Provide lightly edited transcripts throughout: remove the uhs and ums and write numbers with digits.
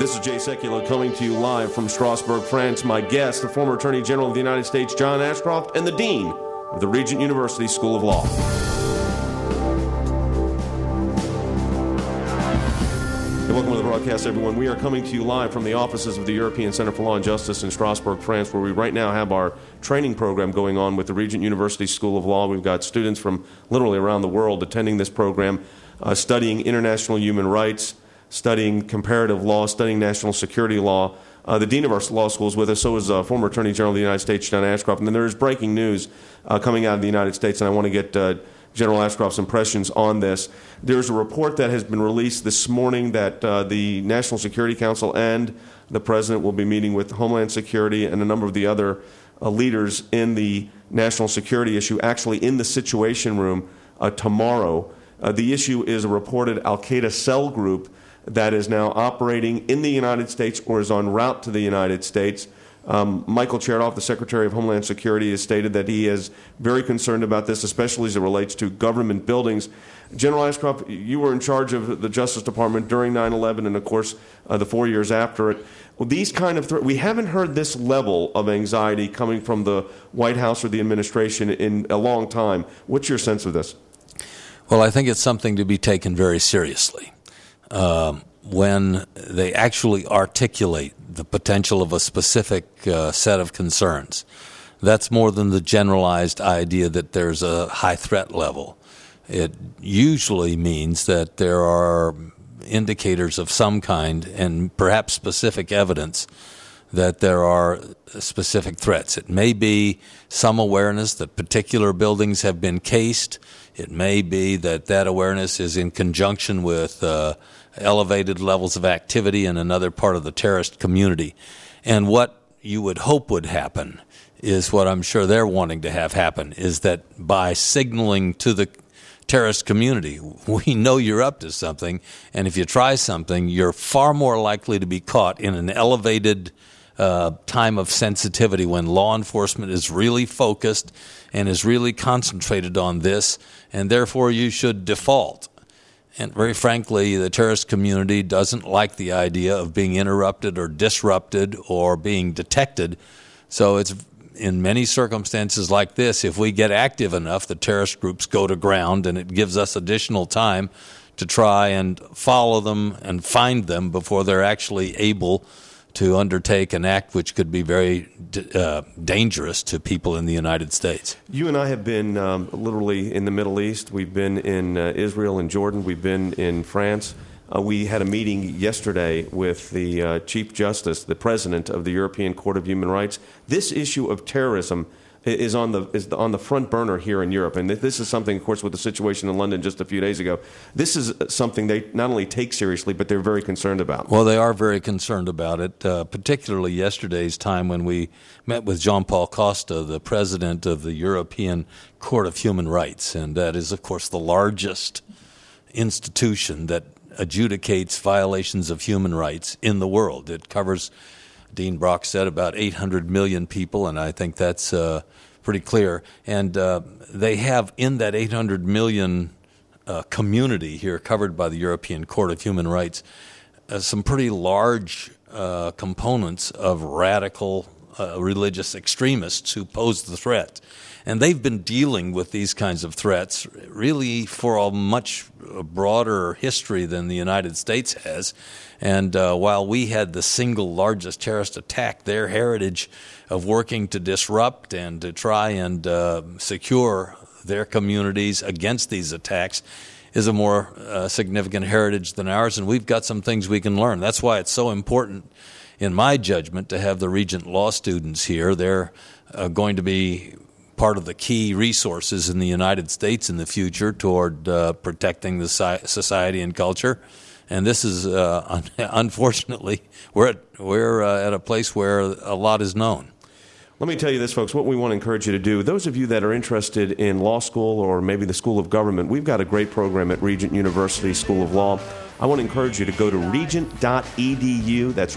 This is Jay Sekulow coming to you live from Strasbourg, France. My guest, the former Attorney General of the United States, John Ashcroft, and the Dean of the Regent University School of Law. And welcome to the broadcast, everyone. We are coming to you live from the offices of the European Center for Law and Justice in Strasbourg, France, where we right now have our training program going on with the Regent University School of Law. We've got students from literally around the world attending this program, studying international human rights, studying comparative law, studying national security law. The dean of our law school is with us. So is former Attorney General of the United States, John Ashcroft. And then there is breaking news coming out of the United States, and I want to get General Ashcroft's impressions on this. There's a report that has been released this morning that the National Security Council and the President will be meeting with Homeland Security and a number of the other leaders in the national security issue, actually in the Situation Room tomorrow. The issue is a reported al-Qaeda cell group that is now operating in the United States or is en route to the United States. Michael Chertoff, the Secretary of Homeland Security, has stated that he is very concerned about this, especially as it relates to government buildings. General Ashcroft, you were in charge of the Justice Department during 9/11 and, of course, the 4 years after it. Well, these kind of we haven't heard this level of anxiety coming from the White House or the administration in a long time. What's your sense of this? Well, I think it's something to be taken very seriously. When they actually articulate the potential of a specific set of concerns. That's more than the generalized idea that there's a high threat level. It usually means that there are indicators of some kind and perhaps specific evidence that there are specific threats. It may be some awareness that particular buildings have been cased. It may be that that awareness is in conjunction with elevated levels of activity in another part of the terrorist community. And what you would hope would happen is what I'm sure they're wanting to have happen, is that by signaling to the terrorist community, we know you're up to something, and if you try something, you're far more likely to be caught in an elevated time of sensitivity when law enforcement is really focused and is really concentrated on this, and therefore you should default. And very frankly, the terrorist community doesn't like the idea of being interrupted or disrupted or being detected. So it's in many circumstances like this, if we get active enough, the terrorist groups go to ground, and it gives us additional time to try and follow them and find them before they're actually able to undertake an act which could be very dangerous to people in the United States. You and I have been literally in the Middle East. We've been in Israel and Jordan. We've been in France. We had a meeting yesterday with the Chief Justice, the President of the European Court of Human Rights. This issue of terrorism is on the front burner here in Europe, and this is something, of course, with the situation in London just a few days ago. This is something they not only take seriously, but they're very concerned about. Well, they are very concerned about it, particularly yesterday's time when we met with Jean-Paul Costa, the President of the European Court of Human Rights, and that is, of course, the largest institution that adjudicates violations of human rights in the world. It covers, Dean Brock said, about 800 million people, and I think that's pretty clear. And they have in that 800 million community here covered by the European Court of Human Rights some pretty large components of radical religious extremists who pose the threat. And they've been dealing with these kinds of threats really for a much broader history than the United States has. And while we had the single largest terrorist attack, their heritage of working to disrupt and to try and secure their communities against these attacks is a more significant heritage than ours, and we've got some things we can learn. That's why it's so important, in my judgment, to have the Regent Law students here. They're going to be part of the key resources in the United States in the future toward protecting the society and culture. And this is, unfortunately, we're at a place where a lot is known. Let me tell you this, folks, what we want to encourage you to do. Those of you that are interested in law school or maybe the School of Government, we've got a great program at Regent University School of Law. I want to encourage you to go to regent.edu. That's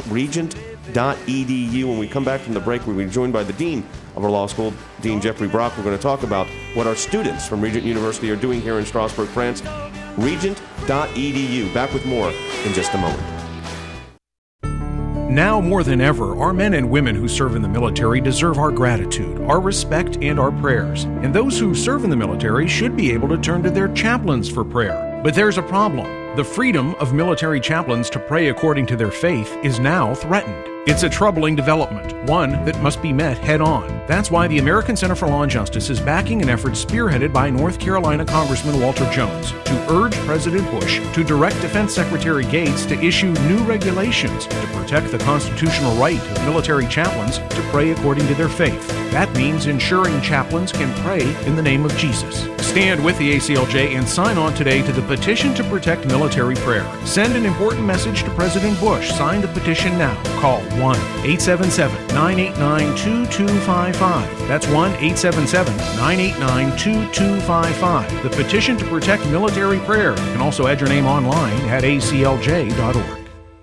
regent.edu. When we come back from the break, we'll be joined by the Dean of our law school, Dean Jeffrey Brock. We're going to talk about what our students from Regent University are doing here in Strasbourg, France. Regent.edu. Back with more in just a moment. Now more than ever, our men and women who serve in the military deserve our gratitude, our respect, and our prayers. And those who serve in the military should be able to turn to their chaplains for prayer. But there's a problem. The freedom of military chaplains to pray according to their faith is now threatened. It's a troubling development, one that must be met head-on. That's why the American Center for Law and Justice is backing an effort spearheaded by North Carolina Congressman Walter Jones to urge President Bush to direct Defense Secretary Gates to issue new regulations to protect the constitutional right of military chaplains to pray according to their faith. That means ensuring chaplains can pray in the name of Jesus. Stand with the ACLJ and sign on today to the Petition to Protect Military Prayer. Send an important message to President Bush. Sign the petition now. Call 1-877-989-2255. That's 1-877-989-2255. The Petition to Protect Military Prayer. You can also add your name online at aclj.org.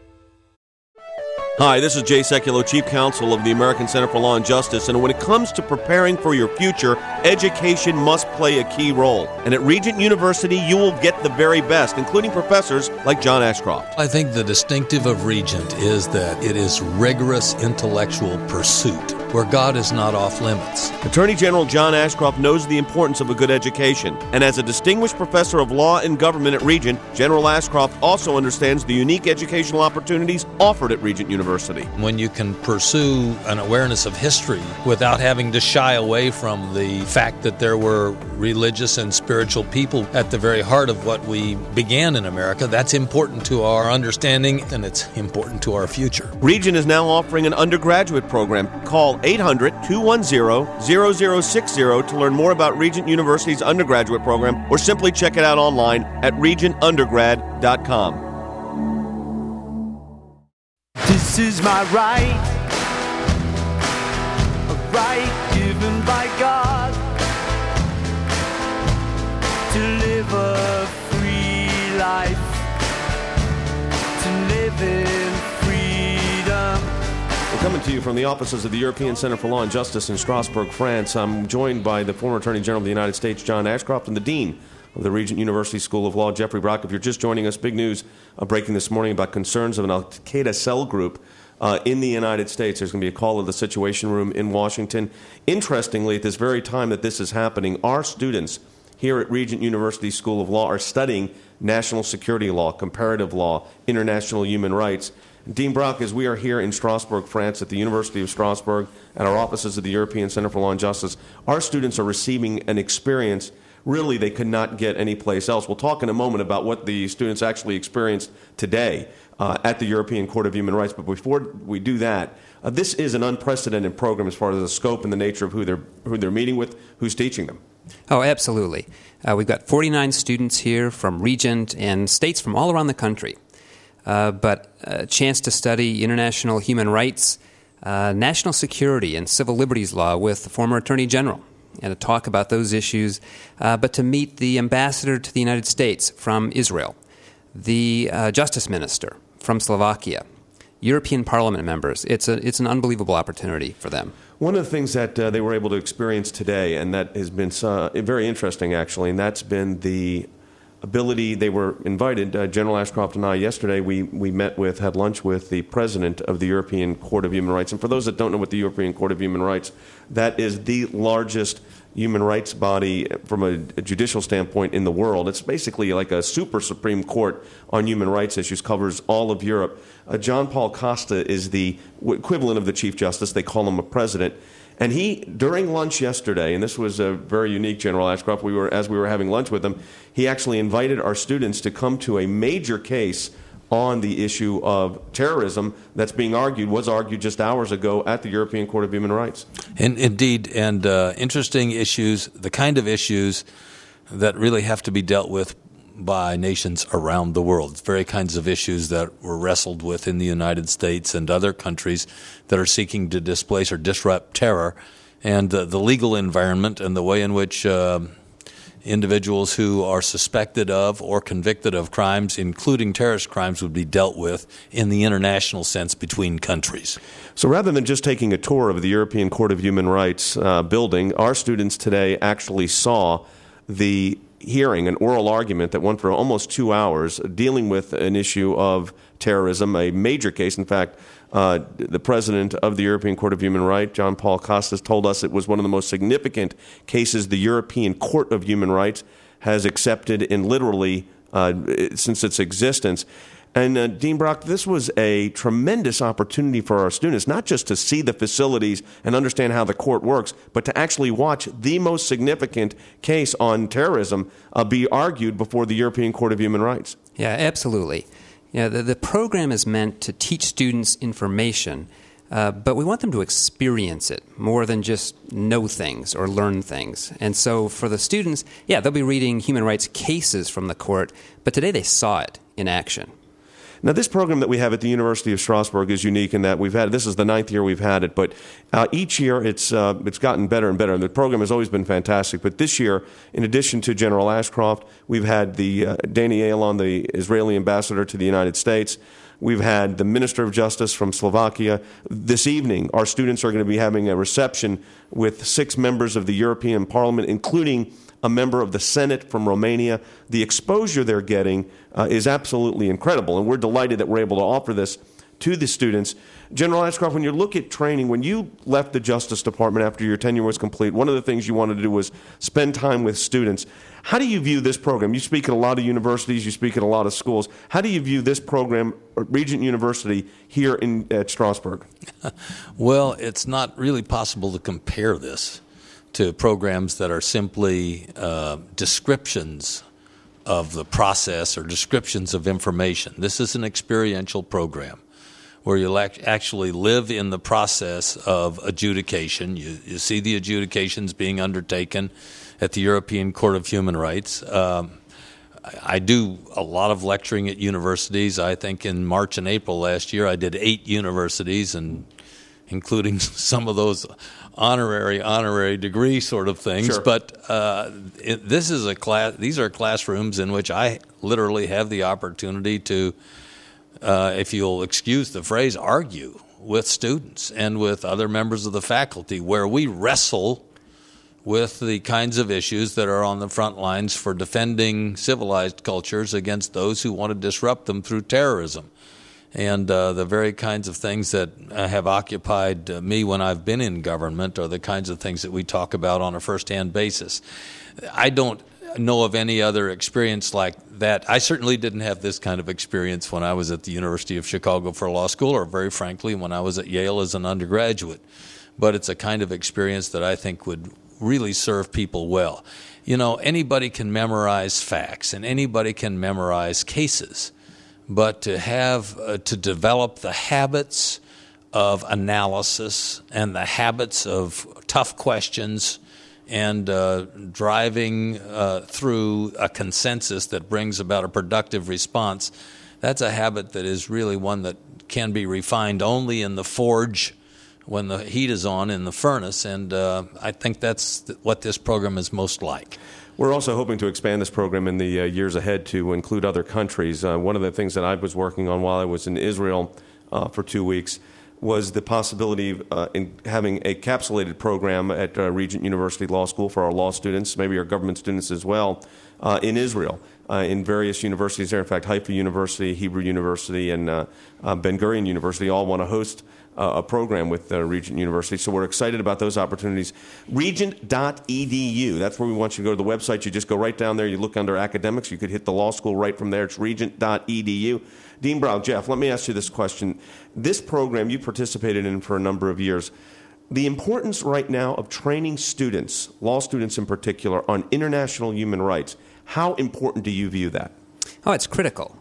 Hi, this is Jay Sekulow, Chief Counsel of the American Center for Law and Justice, and when it comes to preparing for your future, education must play a key role. And at Regent University, you will get the very best, including professors like John Ashcroft. I think the distinctive of Regent is that it is rigorous intellectual pursuit, where God is not off limits. Attorney General John Ashcroft knows the importance of a good education, and as a distinguished professor of law and government at Regent, General Ashcroft also understands the unique educational opportunities offered at Regent University. When you can pursue an awareness of history without having to shy away from the fact that there were religious and spiritual people at the very heart of what we began in America, that's important to our understanding and it's important to our future. Regent is now offering an undergraduate program. Call 800-210-0060 to learn more about Regent University's undergraduate program or simply check it out online at regentundergrad.com. This is my right, a right given by God to live a free life, to live in freedom. We're coming to you from the offices of the European Center for Law and Justice in Strasbourg, France. I'm joined by the former Attorney General of the United States, John Ashcroft, and the Dean of the Regent University School of Law, Jeffrey Brock. If you're just joining us, big news breaking this morning about concerns of an al-Qaeda cell group in the United States. There's going to be a call to the Situation Room in Washington. Interestingly, at this very time that this is happening, our students here at Regent University School of Law are studying national security law, comparative law, international human rights. Dean Brock, as we are here in Strasbourg, France, at the University of Strasbourg, at our offices of the European Center for Law and Justice, our students are receiving an experience really they could not get anyplace else. We'll talk in a moment about what the students actually experienced today at the European Court of Human Rights. But before we do that, this is an unprecedented program as far as the scope and the nature of who they're meeting with, who's teaching them. Oh, absolutely. We've got 49 students here from Regent and states from all around the country. But a chance to study international human rights, national security, and civil liberties law with the former Attorney General, and to talk about those issues, but to meet the ambassador to the United States from Israel, the justice minister from Slovakia, European Parliament members. It's an unbelievable opportunity for them. One of the things that they were able to experience today, and that has been very interesting actually, and that's been the ability. They were invited, General Ashcroft and I yesterday, we had lunch with the president of the European Court of Human Rights. And for those that don't know what the European Court of Human Rights, that is the largest human rights body from a judicial standpoint in the world. It's basically like a super Supreme Court on human rights issues, covers all of Europe. John Paul Costa is the equivalent of the Chief Justice. They call him a president. And he, during lunch yesterday, and this was a very unique, General Ashcroft, as we were having lunch with him, he actually invited our students to come to a major case on the issue of terrorism was argued just hours ago at the European Court of Human Rights. Indeed, and interesting issues, the kind of issues that really have to be dealt with by nations around the world. Very kinds of issues that were wrestled with in the United States and other countries that are seeking to displace or disrupt terror, and the legal environment and the way in which individuals who are suspected of or convicted of crimes, including terrorist crimes, would be dealt with in the international sense between countries. So rather than just taking a tour of the European Court of Human Rights building, our students today actually saw the hearing, an oral argument that went for almost 2 hours, dealing with an issue of terrorism, a major case. In fact, the president of the European Court of Human Rights, John Paul Costas, told us it was one of the most significant cases the European Court of Human Rights has accepted in literally since its existence. And Dean Brock, this was a tremendous opportunity for our students, not just to see the facilities and understand how the court works, but to actually watch the most significant case on terrorism be argued before the European Court of Human Rights. Yeah, absolutely. Yeah, the program is meant to teach students information, but we want them to experience it more than just know things or learn things. And so for the students, yeah, they'll be reading human rights cases from the court, but today they saw it in action. Now, this program that we have at the University of Strasbourg is unique in that this is the 9th year we've had it, but each year it's gotten better and better. And the program has always been fantastic. But this year, in addition to General Ashcroft, we've had the Danny Ayalon, the Israeli ambassador to the United States. We've had the Minister of Justice from Slovakia. This evening, our students are going to be having a reception with 6 members of the European Parliament, including a member of the Senate from Romania. The exposure they're getting is absolutely incredible, and we're delighted that we're able to offer this to the students. General Ashcroft, when you look at training, when you left the Justice Department after your tenure was complete, one of the things you wanted to do was spend time with students. How do you view this program? You speak at a lot of universities, you speak at a lot of schools. How do you view this program at Regent University here at Strasbourg? Well, it's not really possible to compare this to programs that are simply descriptions of the process or descriptions of information. This is an experiential program where you'll actually live in the process of adjudication. You see the adjudications being undertaken at the European Court of Human Rights. I do a lot of lecturing at universities. I think in March and April last year I did 8 universities, and including some of those honorary degree sort of things. Sure. But this is a class. These are classrooms in which I literally have the opportunity to, if you'll excuse the phrase, argue with students and with other members of the faculty, where we wrestle with the kinds of issues that are on the front lines for defending civilized cultures against those who want to disrupt them through terrorism. And the very kinds of things that have occupied me when I've been in government are the kinds of things that we talk about on a first-hand basis. I don't know of any other experience like that. I certainly didn't have this kind of experience when I was at the University of Chicago for law school, or very frankly, when I was at Yale as an undergraduate. But it's a kind of experience that I think would really serve people well. You know, anybody can memorize facts and anybody can memorize cases. But to have to develop the habits of analysis and the habits of tough questions and driving through a consensus that brings about a productive response, that's a habit that is really one that can be refined only in the forge when the heat is on in the furnace, and I think that's what this program is most like. We're also hoping to expand this program in the years ahead to include other countries. One of the things that I was working on while I was in Israel for 2 weeks was the possibility of in having a capsulated program at Regent University Law School for our law students, maybe our government students as well, in Israel, in various universities there. In fact, Haifa University, Hebrew University, and Ben-Gurion University all want to host a program with Regent University. So we're excited about those opportunities. Regent.edu. That's where we want you to go to the website. You just go right down there. You look under academics. You could hit the law school right from there. It's regent.edu. Dean Brown, Jeff, let me ask you this question. This program you participated in for a number of years. The importance right now of training students, law students in particular, on international human rights, how important do you view that? Oh, it's critical.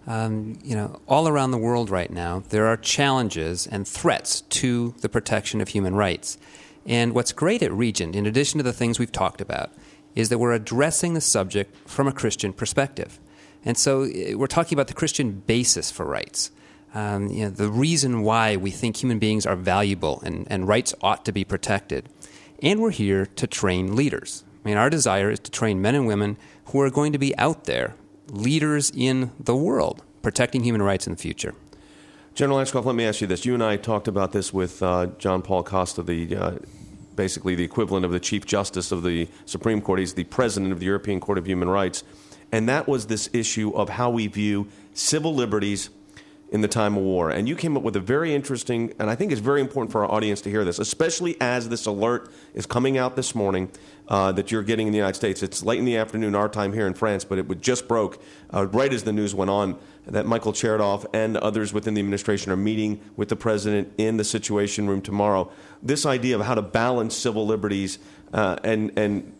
All around the world right now, there are challenges and threats to the protection of human rights. And what's great at Regent, in addition to the things we've talked about, is that we're addressing the subject from a Christian perspective. And so we're talking about the Christian basis for rights. The reason why we think human beings are valuable and rights ought to be protected. And we're here to train leaders. I mean, our desire is to train men and women who are going to be out there, leaders in the world, protecting human rights in the future. General Ashcroft, let me ask you this. You and I talked about this with John Paul Costa, basically the equivalent of the Chief Justice of the Supreme Court. He's the President of the European Court of Human Rights. And that was this issue of how we view civil liberties in the time of war. And you came up with a very interesting, and I think it's very important for our audience to hear this, especially as this alert is coming out this morning that you're getting in the United States. It's late in the afternoon, our time here in France, but it just broke right as the news went on that Michael Chertoff and others within the administration are meeting with the president in the Situation Room tomorrow. This idea of how to balance civil liberties during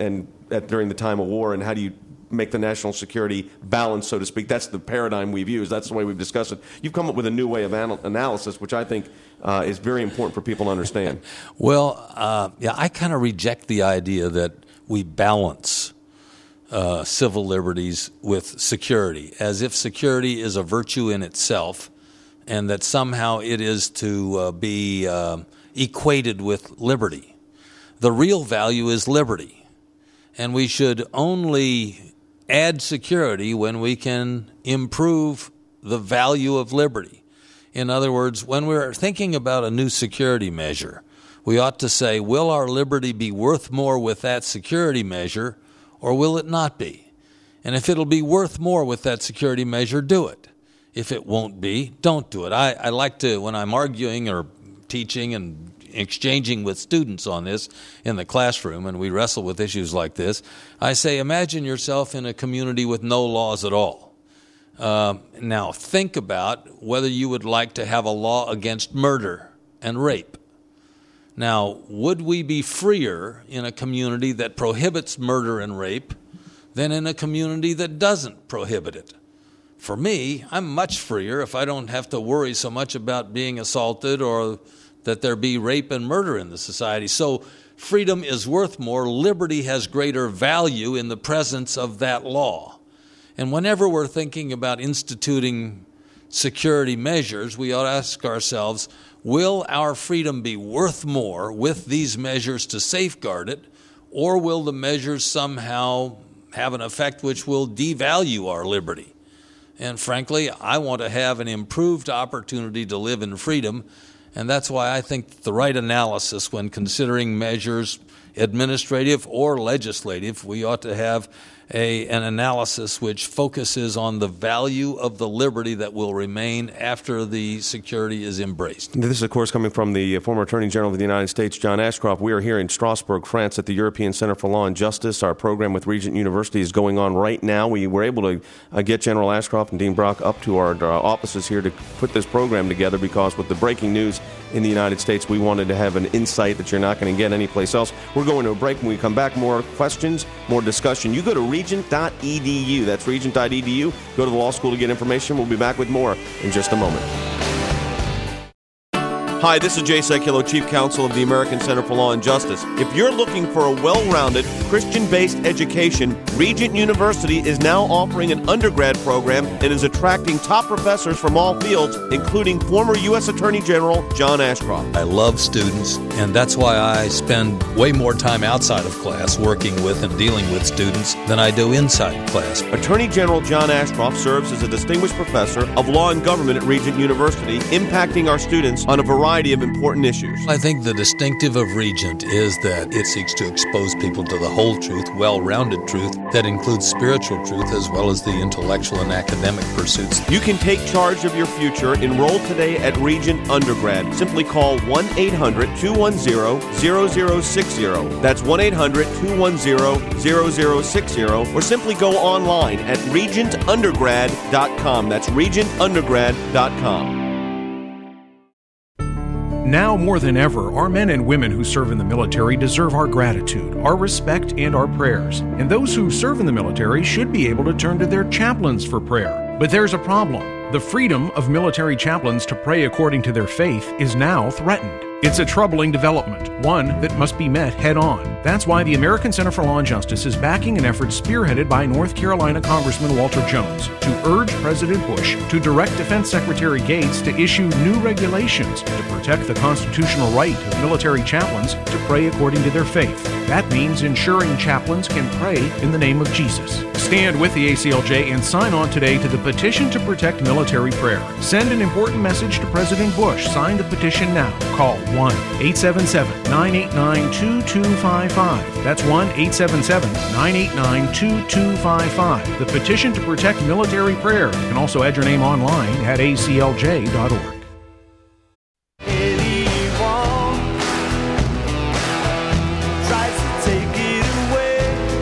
the time of war, and how do you make the national security balance, so to speak. That's the paradigm we've used. That's the way we've discussed it. You've come up with a new way of analysis, which I think is very important for people to understand. Well, I kind of reject the idea that we balance civil liberties with security, as if security is a virtue in itself, and that somehow it is to be equated with liberty. The real value is liberty, and we should only add security when we can improve the value of liberty. In other words, when we're thinking about a new security measure, we ought to say, will our liberty be worth more with that security measure, or will it not be? And if it'll be worth more with that security measure, do it. If it won't be, don't do it. I like to, when I'm arguing or teaching and exchanging with students on this in the classroom, and we wrestle with issues like this, I say, imagine yourself in a community with no laws at all. Now, think about whether you would like to have a law against murder and rape. Now, would we be freer in a community that prohibits murder and rape than in a community that doesn't prohibit it? For me, I'm much freer if I don't have to worry so much about being assaulted or that there be rape and murder in the society. So freedom is worth more. Liberty has greater value in the presence of that law. And whenever we're thinking about instituting security measures, we ought to ask ourselves, will our freedom be worth more with these measures to safeguard it, or will the measures somehow have an effect which will devalue our liberty? And frankly, I want to have an improved opportunity to live in freedom. And that's why I think the right analysis when considering measures, administrative or legislative, we ought to have an analysis which focuses on the value of the liberty that will remain after the security is embraced. This is, of course, coming from the former Attorney General of the United States, John Ashcroft. We are here in Strasbourg, France, at the European Center for Law and Justice. Our program with Regent University is going on right now. We were able to get General Ashcroft and Dean Brock up to our offices here to put this program together, because with the breaking news in the United States, we wanted to have an insight that you're not going to get anyplace else. We're going to a break. When we come back, more questions, more discussion. You go to regent.edu. That's regent.edu. Go to the law school to get information. We'll be back with more in just a moment. Hi, this is Jay Sekulow, Chief Counsel of the American Center for Law and Justice. If you're looking for a well-rounded, Christian-based education, Regent University is now offering an undergrad program and is attracting top professors from all fields, including former U.S. Attorney General John Ashcroft. I love students, and that's why I spend way more time outside of class working with and dealing with students than I do inside class. Attorney General John Ashcroft serves as a distinguished professor of law and government at Regent University, impacting our students on a variety of important issues. I think the distinctive of Regent is that it seeks to expose people to the whole truth, well-rounded truth, that includes spiritual truth as well as the intellectual and academic pursuits. You can take charge of your future. Enroll today at Regent Undergrad. Simply call 1-800-210-0060. That's 1-800-210-0060. Or simply go online at regentundergrad.com. That's regentundergrad.com. Now more than ever, our men and women who serve in the military deserve our gratitude, our respect, and our prayers. And those who serve in the military should be able to turn to their chaplains for prayer. But there's a problem. The freedom of military chaplains to pray according to their faith is now threatened. It's a troubling development, one that must be met head-on. That's why the American Center for Law and Justice is backing an effort spearheaded by North Carolina Congressman Walter Jones to urge President Bush to direct Defense Secretary Gates to issue new regulations to protect the constitutional right of military chaplains to pray according to their faith. That means ensuring chaplains can pray in the name of Jesus. Stand with the ACLJ and sign on today to the Petition to Protect Military Prayer. Send an important message to President Bush. Sign the petition now. Call 1-877-989-2255. That's 1-877-989-2255. The Petition to Protect Military Prayer. You can also add your name online at aclj.org. Anyone tries to take it away.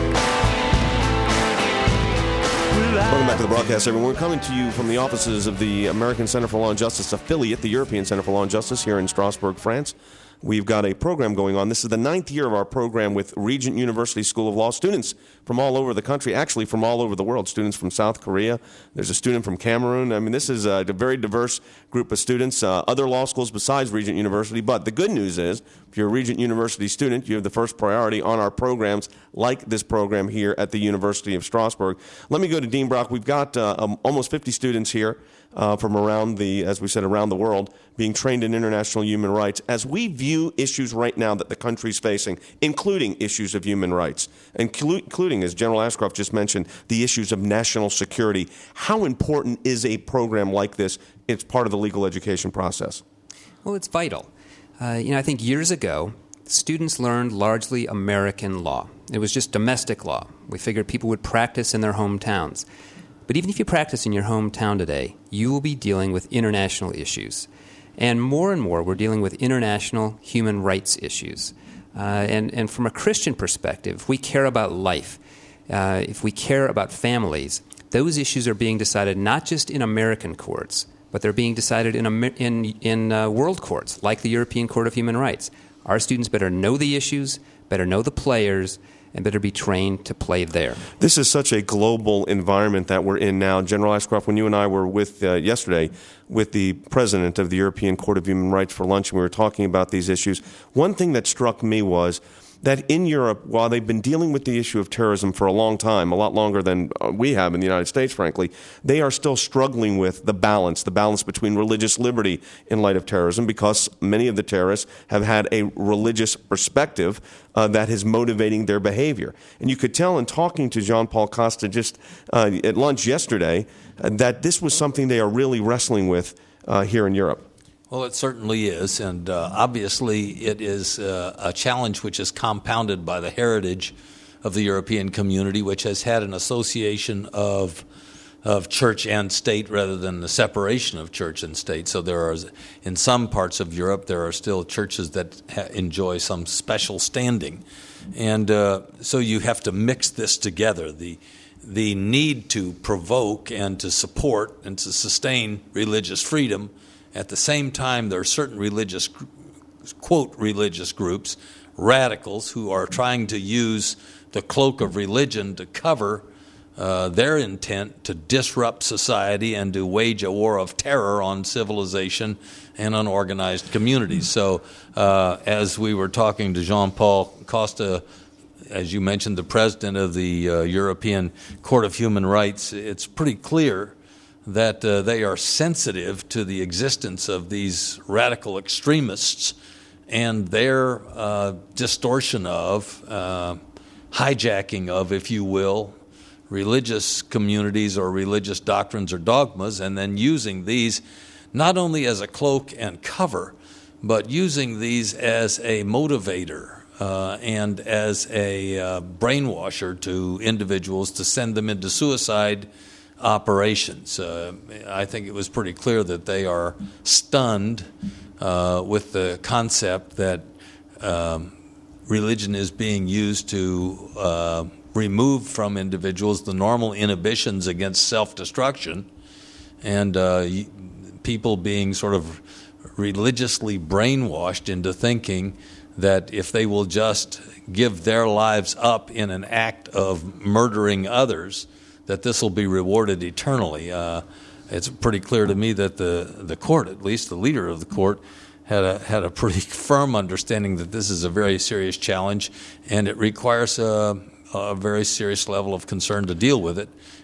Welcome back to the broadcast, everyone. We're coming to you from the offices of the American Center for Law and Justice affiliate, the European Center for Law and Justice here in Strasbourg, France. We've got a program going on. This is the 9th year of our program with Regent University School of Law. Students from all over the country, actually from all over the world. Students from South Korea. There's a student from Cameroon. I mean, this is a very diverse group of students, other law schools besides Regent University. But the good news is, if you're a Regent University student, you have the first priority on our programs like this program here at the University of Strasbourg. Let me go to Dean Brock. We've got almost 50 students here from around as we said, around the world, being trained in international human rights. As we view issues right now that the country's facing, including issues of human rights, including, as General Ashcroft just mentioned, the issues of national security, how important is a program like this? It's part of the legal education process. Well, it's vital. I think years ago, students learned largely American law. It was just domestic law. We figured people would practice in their hometowns. But even if you practice in your hometown today, you will be dealing with international issues. And more we're dealing with international human rights issues. And from a Christian perspective, we care about life. If we care about families, those issues are being decided not just in American courts, but they're being decided in world courts, like the European Court of Human Rights. Our students better know the issues, better know the players, and better be trained to play there. This is such a global environment that we're in now. General Ashcroft, when you and I were yesterday with the president of the European Court of Human Rights for lunch, and we were talking about these issues, one thing that struck me was that in Europe, while they've been dealing with the issue of terrorism for a long time, a lot longer than we have in the United States, frankly, they are still struggling with the balance between religious liberty in light of terrorism, because many of the terrorists have had a religious perspective that is motivating their behavior. And you could tell in talking to Jean-Paul Costa just at lunch yesterday that this was something they are really wrestling with here in Europe. Well, it certainly is, and obviously it is a challenge which is compounded by the heritage of the European community, which has had an association of church and state rather than the separation of church and state. So there are, in some parts of Europe, there are still churches that enjoy some special standing. And so you have to mix this together, the need to provoke and to support and to sustain religious freedom. At the same time, there are certain religious, quote, religious groups, radicals, who are trying to use the cloak of religion to cover their intent to disrupt society and to wage a war of terror on civilization and on organized communities. So as we were talking to Jean-Paul Costa, as you mentioned, the president of the European Court of Human Rights, it's pretty clear that they are sensitive to the existence of these radical extremists and their distortion of, hijacking of, if you will, religious communities or religious doctrines or dogmas, and then using these not only as a cloak and cover, but using these as a motivator and as a brainwasher to individuals to send them into suicide operations. I think it was pretty clear that they are stunned with the concept that religion is being used to remove from individuals the normal inhibitions against self-destruction, and people being sort of religiously brainwashed into thinking that if they will just give their lives up in an act of murdering others, that this will be rewarded eternally. It's pretty clear to me that the court, at least the leader of the court, had a pretty firm understanding that this is a very serious challenge, and it requires a very serious level of concern to deal with it.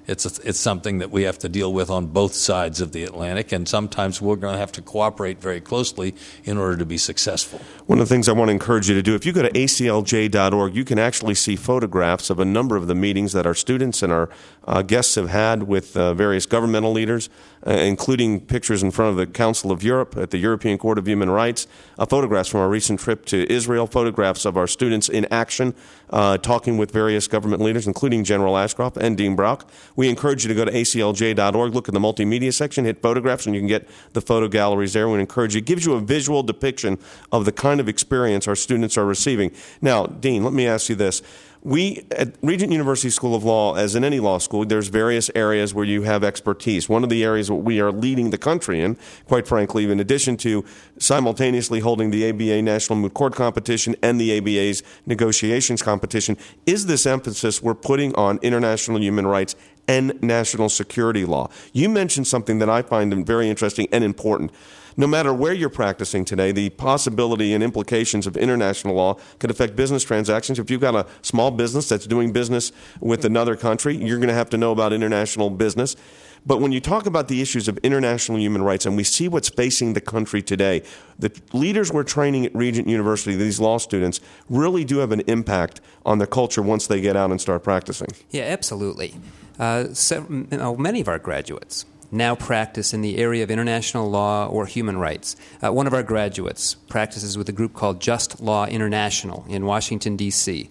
It's something that we have to deal with on both sides of the Atlantic, and sometimes we're going to have to cooperate very closely in order to be successful. One of the things I want to encourage you to do, if you go to aclj.org, you can actually see photographs of a number of the meetings that our students and our guests have had with various governmental leaders, including pictures in front of the Council of Europe at the European Court of Human Rights, photographs from our recent trip to Israel, photographs of our students in action, talking with various government leaders, including General Ashcroft and Dean Brock. We encourage you to go to aclj.org, look at the multimedia section, hit photographs, and you can get the photo galleries there. We encourage you. It gives you a visual depiction of the kind of experience our students are receiving. Now, Dean, let me ask you this. We, at Regent University School of Law, as in any law school, there's various areas where you have expertise. One of the areas that we are leading the country in, quite frankly, in addition to simultaneously holding the ABA National Moot Court Competition and the ABA's negotiations competition, is this emphasis we're putting on international human rights and national security law. You mentioned something that I find very interesting and important. No matter where you're practicing today, the possibility and implications of international law could affect business transactions. If you've got a small business that's doing business with another country, you're going to have to know about international business. But when you talk about the issues of international human rights, and we see what's facing the country today, the leaders we're training at Regent University, these law students, really do have an impact on the culture once they get out and start practicing. Yeah, absolutely. Many of our graduates now practice in the area of international law or human rights. One of our graduates practices with a group called Just Law International in Washington, D.C.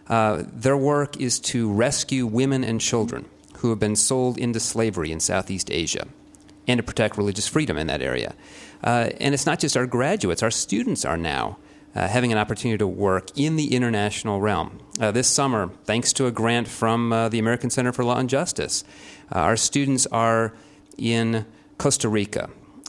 Their work is to rescue women and children who have been sold into slavery in Southeast Asia and to protect religious freedom in that area. And it's not just our graduates. Our students are now having an opportunity to work in the international realm. This summer, thanks to a grant from the American Center for Law and Justice, our students are in Costa Rica,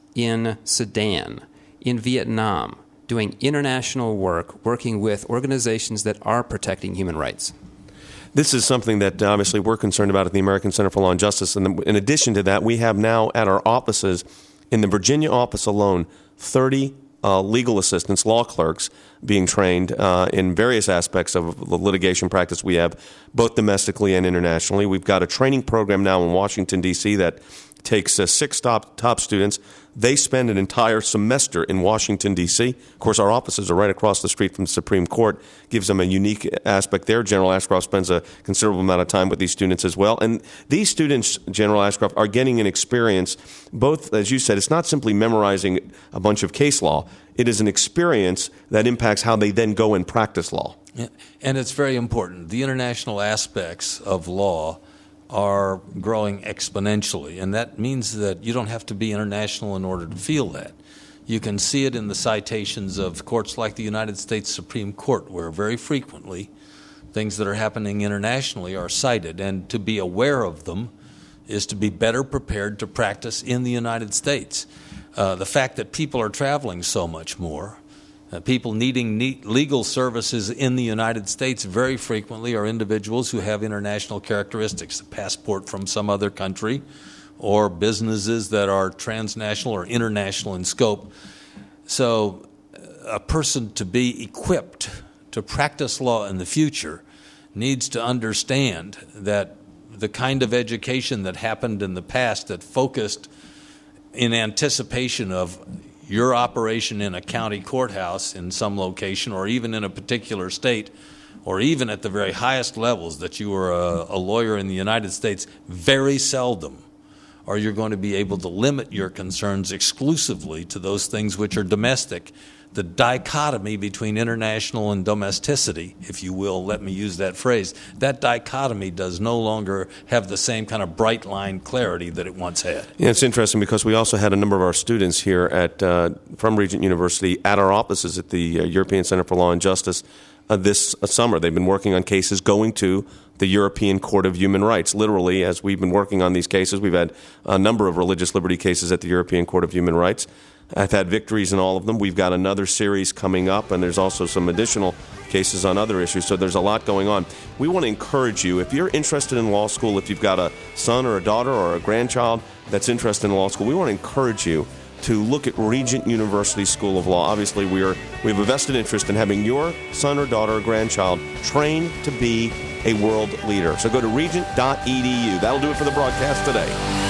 in Sudan, in Vietnam, doing international work, working with organizations that are protecting human rights. This is something that obviously we're concerned about at the American Center for Law and Justice. And in addition to that, we have now at our offices, in the Virginia office alone, 30 legal assistants, law clerks, being trained in various aspects of the litigation practice we have, both domestically and internationally. We've got a training program now in Washington, D.C. that takes 6 top students. They spend an entire semester in Washington, D.C. Of course, our offices are right across the street from the Supreme Court. Gives them a unique aspect there. General Ashcroft spends a considerable amount of time with these students as well. And these students, General Ashcroft, are getting an experience, both, as you said, it's not simply memorizing a bunch of case law. It is an experience that impacts how they then go and practice law. Yeah. And it's very important. The international aspects of law are growing exponentially, and that means that you don't have to be international in order to feel that. You can see it in the citations of courts like the United States Supreme Court, where very frequently things that are happening internationally are cited, and to be aware of them is to be better prepared to practice in the United States. The fact that people are traveling so much more, people needing legal services in the United States very frequently are individuals who have international characteristics, a passport from some other country, or businesses that are transnational or international in scope. So a person to be equipped to practice law in the future needs to understand that the kind of education that happened in the past that focused in anticipation of your operation in a county courthouse in some location, or even in a particular state, or even at the very highest levels that you were a lawyer in the United States, very seldom are you going to be able to limit your concerns exclusively to those things which are domestic. The dichotomy between international and domesticity, if you will, let me use that phrase, that dichotomy does no longer have the same kind of bright line clarity that it once had. Yeah, it's interesting because we also had a number of our students here from Regent University at our offices at the European Center for Law and Justice this summer. They've been working on cases going to the European Court of Human Rights. Literally, as we've been working on these cases, we've had a number of religious liberty cases at the European Court of Human Rights. I've had victories in all of them. We've got another series coming up, and there's also some additional cases on other issues, so there's a lot going on. We want to encourage you, if you're interested in law school, if you've got a son or a daughter or a grandchild that's interested in law school, we want to encourage you to look at Regent University School of Law. Obviously, we have a vested interest in having your son or daughter or grandchild trained to be a world leader. So go to regent.edu. That'll do it for the broadcast today.